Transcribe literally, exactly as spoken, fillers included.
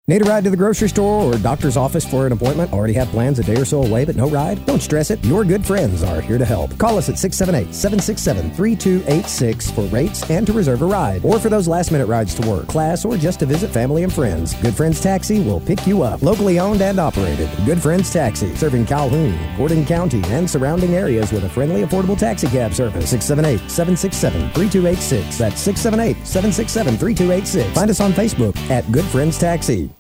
Need a ride to the grocery store or doctor's office for an appointment? Already have plans a day or so away but no ride? Don't stress it. Your good friends are here to help. Call us at six seven eight, seven six seven, three two eight six for rates and to reserve a ride. Or for those last-minute rides to work, class, or just to visit family and friends. Good Friends Taxi will pick you up. Locally owned and operated. Good Friends Taxi, serving Calhoun, Gordon County, and surrounding areas with a friendly, affordable taxi cab service. six seven eight, seven six seven, three two eight six. That's six seven eight, seven six seven, three two eight six. Find us on Facebook at Good Friends Taxi.